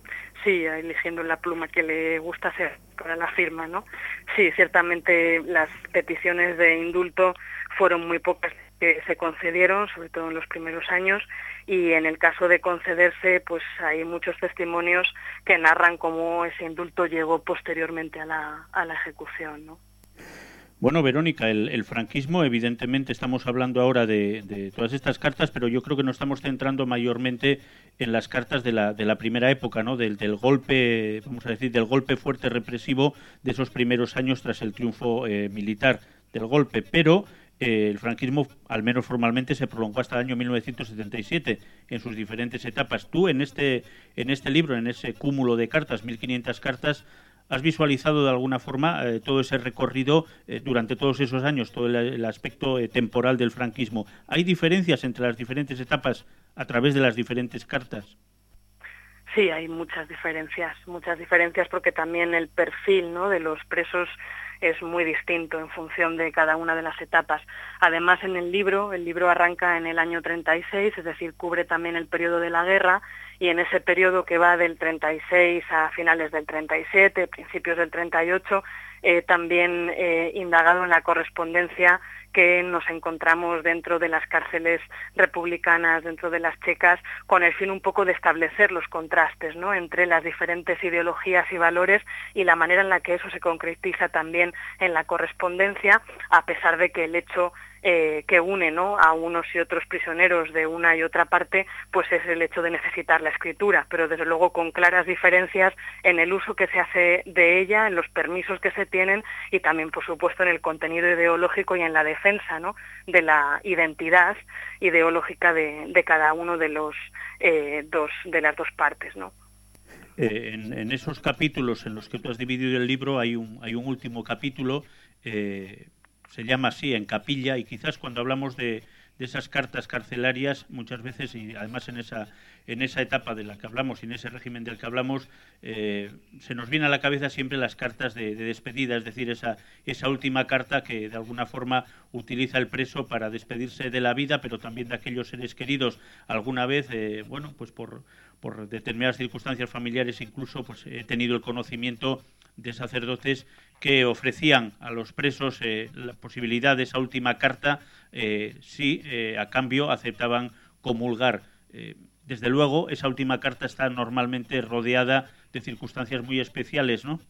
Sí, eligiendo la pluma que le gusta hacer para la firma, ¿no? Sí, ciertamente las peticiones de indulto fueron muy pocas que se concedieron, sobre todo en los primeros años, y en el caso de concederse, pues hay muchos testimonios que narran cómo ese indulto llegó posteriormente a la, a la ejecución, ¿no? Bueno, Verónica, el, el franquismo, evidentemente estamos hablando ahora de, de todas estas cartas, pero yo creo que nos estamos centrando mayormente en las cartas de la, de la primera época, ¿no? Del, del golpe, vamos a decir, del golpe fuerte represivo de esos primeros años tras el triunfo eh, militar del golpe, pero eh, el franquismo, al menos formalmente, se prolongó hasta el año mil novecientos setenta y siete en sus diferentes etapas. Tú, en este, en este libro, en ese cúmulo de cartas, mil quinientas cartas, ¿has visualizado de alguna forma eh, todo ese recorrido eh, durante todos esos años, todo el, el aspecto eh, temporal del franquismo? ¿Hay diferencias entre las diferentes etapas a través de las diferentes cartas? Sí, hay muchas diferencias, muchas diferencias porque también el perfil, ¿no?, de los presos es muy distinto en función de cada una de las etapas. Además, en el libro, el libro arranca en el año treinta y seis, es decir, cubre también el periodo de la guerra, y en ese periodo que va del treinta y seis a finales del treinta y siete, principios del treinta y ocho, eh, también eh, indagado en la correspondencia que nos encontramos dentro de las cárceles republicanas, dentro de las checas, con el fin un poco de establecer los contrastes, ¿no?, entre las diferentes ideologías y valores y la manera en la que eso se concretiza también en la correspondencia, a pesar de que el hecho Eh, que une, ¿no?, a unos y otros prisioneros de una y otra parte, pues es el hecho de necesitar la escritura, pero desde luego con claras diferencias en el uso que se hace de ella, en los permisos que se tienen y también, por supuesto, en el contenido ideológico y en la defensa, ¿no?, de la identidad ideológica de, de cada uno de los eh, dos de las dos partes, ¿no? Eh, en, en esos capítulos en los que tú has dividido el libro hay un hay un último capítulo. Eh, Se llama así, En Capilla, y quizás cuando hablamos de, de esas cartas carcelarias, muchas veces, y además en esa en esa etapa de la que hablamos y en ese régimen del que hablamos, eh, se nos viene a la cabeza siempre las cartas de, de despedida, es decir, esa, esa última carta que de alguna forma utiliza el preso para despedirse de la vida, pero también de aquellos seres queridos. Alguna vez, eh, bueno, pues por, por determinadas circunstancias familiares incluso, pues he tenido el conocimiento de sacerdotes que ofrecían a los presos eh, la posibilidad de esa última carta eh, si eh, a cambio aceptaban comulgar. Eh, desde luego, esa última carta está normalmente rodeada de circunstancias muy especiales, ¿no?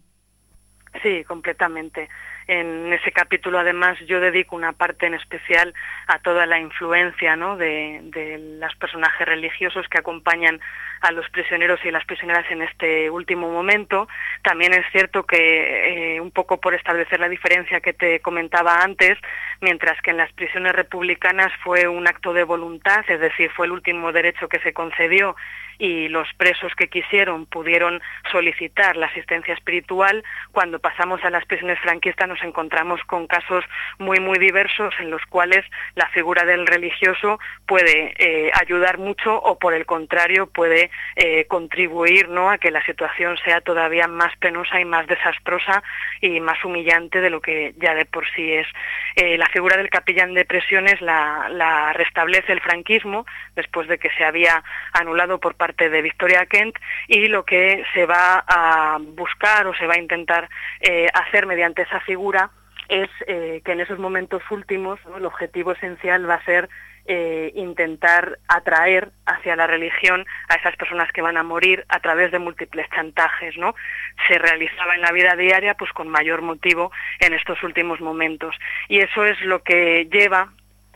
Sí, completamente. En ese capítulo, además, yo dedico una parte en especial a toda la influencia, ¿no?, de, de los personajes religiosos que acompañan a los prisioneros y las prisioneras en este último momento. También es cierto que, eh, un poco por establecer la diferencia que te comentaba antes, mientras que en las prisiones republicanas fue un acto de voluntad, es decir, fue el último derecho que se concedió y los presos que quisieron pudieron solicitar la asistencia espiritual. Cuando pasamos a las prisiones franquistas nos encontramos con casos muy muy diversos en los cuales la figura del religioso puede eh, ayudar mucho o por el contrario puede eh, contribuir, ¿no?, a que la situación sea todavía más penosa y más desastrosa y más humillante de lo que ya de por sí es. Eh, la figura del capellán de prisiones la, la restablece el franquismo después de que se había anulado por parte de Victoria Kent, y lo que se va a buscar o se va a intentar eh, hacer mediante esa figura es eh, que en esos momentos últimos, ¿no?, el objetivo esencial va a ser eh, intentar atraer hacia la religión a esas personas que van a morir a través de múltiples chantajes, ¿no? Se realizaba en la vida diaria pues con mayor motivo en estos últimos momentos, y eso es lo que lleva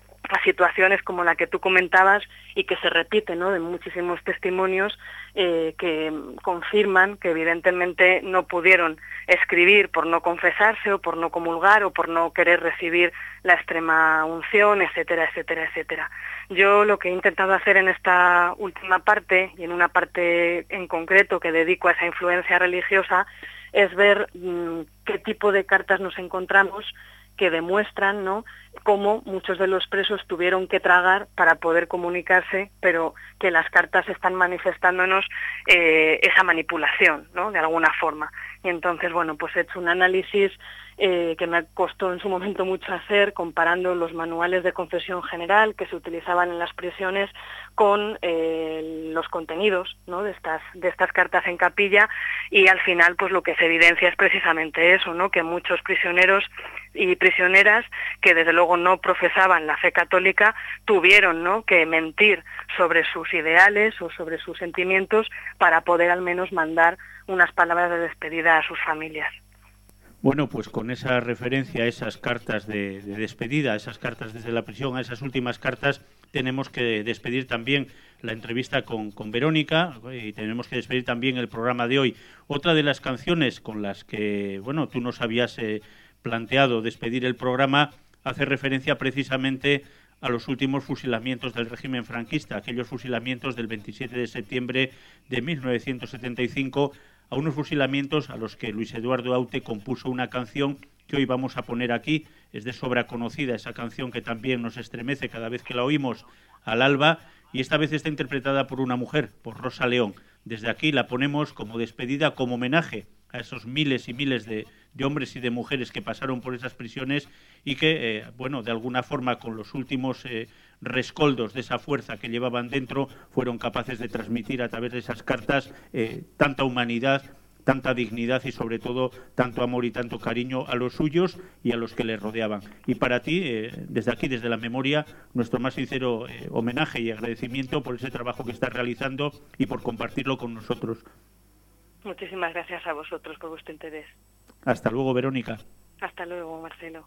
a situaciones como la que tú comentabas y que se repite, ¿no?, de muchísimos testimonios eh, que confirman que evidentemente no pudieron escribir por no confesarse o por no comulgar o por no querer recibir la extrema unción, etcétera, etcétera, etcétera. Yo lo que he intentado hacer en esta última parte y en una parte en concreto que dedico a esa influencia religiosa es ver mmm, qué tipo de cartas nos encontramos que demuestran, ¿no?, cómo muchos de los presos tuvieron que tragar para poder comunicarse, pero que las cartas están manifestándonos eh, esa manipulación, ¿no?, de alguna forma. Y entonces, bueno, pues he hecho un análisis eh, que me costó en su momento mucho hacer, comparando los manuales de confesión general que se utilizaban en las prisiones con eh, los contenidos, ¿no?, de estas de estas cartas en capilla, y al final pues lo que se evidencia es precisamente eso, ¿no?, que muchos prisioneros y prisioneras que desde luego no profesaban la fe católica tuvieron, ¿no?, que mentir sobre sus ideales o sobre sus sentimientos para poder al menos mandar unas palabras de despedida a sus familias. Bueno, pues con esa referencia a esas cartas de, de despedida, a esas cartas desde la prisión, a esas últimas cartas, tenemos que despedir también la entrevista con, con Verónica y tenemos que despedir también el programa de hoy. Otra de las canciones con las que, bueno, tú nos habías eh, planteado despedir el programa hace referencia precisamente a los últimos fusilamientos del régimen franquista, aquellos fusilamientos del veintisiete de septiembre de mil novecientos setenta y cinco, a unos fusilamientos a los que Luis Eduardo Aute compuso una canción que hoy vamos a poner aquí. Es de sobra conocida esa canción que también nos estremece cada vez que la oímos al alba, y esta vez está interpretada por una mujer, por Rosa León. Desde aquí la ponemos como despedida, como homenaje a esos miles y miles de, de hombres y de mujeres que pasaron por esas prisiones y que, eh, bueno, de alguna forma con los últimos eh, rescoldos de esa fuerza que llevaban dentro, fueron capaces de transmitir a través de esas cartas eh, tanta humanidad, tanta dignidad y sobre todo tanto amor y tanto cariño a los suyos y a los que les rodeaban. Y para ti, eh, desde aquí, desde la memoria, nuestro más sincero eh, homenaje y agradecimiento por ese trabajo que estás realizando y por compartirlo con nosotros. Muchísimas gracias a vosotros por vuestro interés. Hasta luego, Verónica. Hasta luego, Marcelo.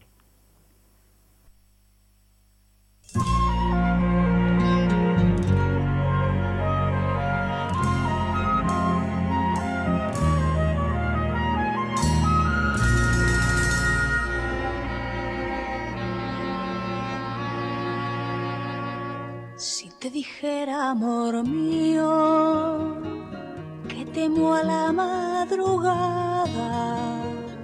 Si te dijera, amor mío, que temo a la madrugada,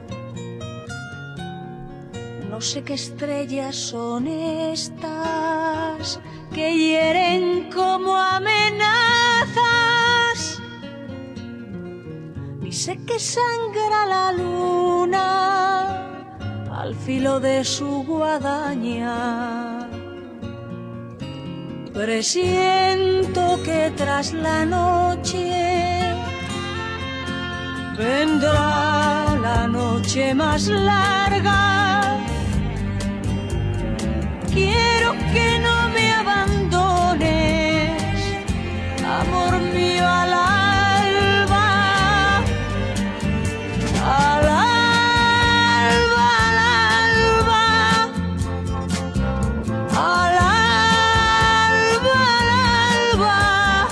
no sé qué estrellas son estas que hieren como amenazas, ni sé que sangra la luna al filo de su guadaña. Presiento que tras la noche vendrá la noche más larga. Quiero que no me abandones, amor mío, al alba, al alba, al alba, al alba, al alba.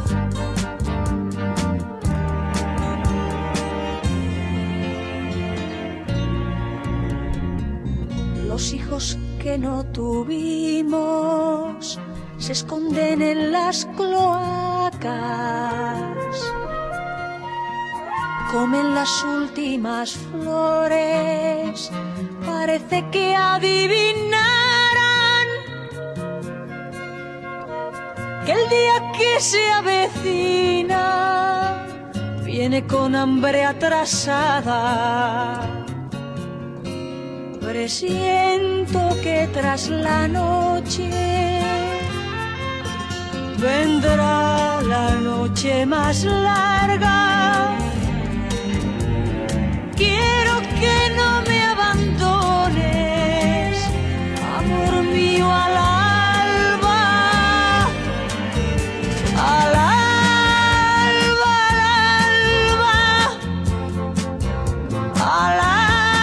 Los hijos que no tuvimos se esconden en las cloacas, comen las últimas flores, parece que adivinaran que el día que se avecina viene con hambre atrasada. Presiento que tras la noche vendrá la noche más larga. Quiero que no me abandones, amor mío, al alba, al alba, al alba, al alba.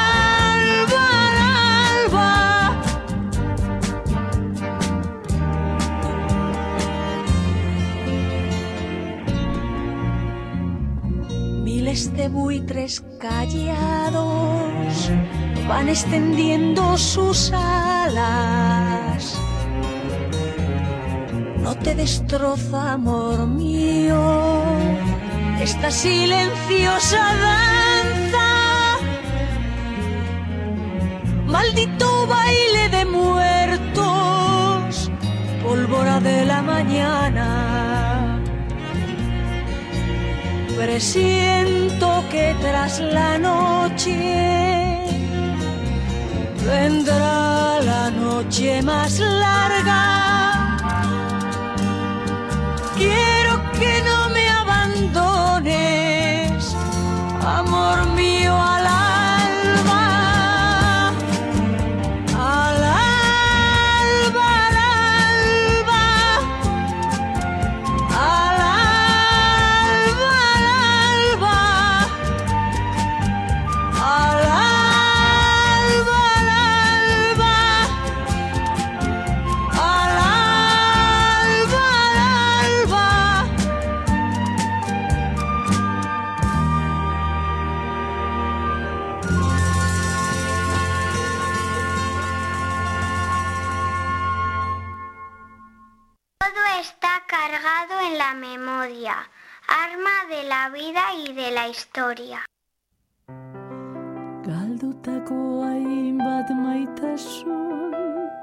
Miles de buitres callados van extendiendo sus alas. No te destroza, amor mío, esta silenciosa danza. Maldito baile de muertos, pólvora de la mañana. Presiento que tras la noche vendrá la noche más larga. Quiero que no me abandones, amor mío, al alba, al alba, al alba, al alba, al alba, al alba, al alba. Todo está cargado en la memoria, arma de la vida y de la historia. Galdutako hainbat maitasun,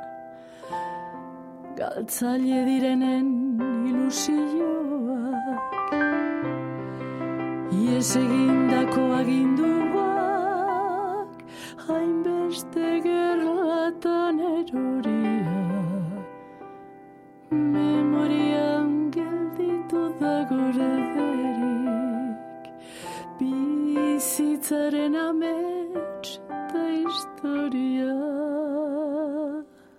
galtzaile direnen ilusioak, ies egindako aginduak, hainbeste gerlatan eroria, memorian gelditu da gorde berik, bizitzaren ame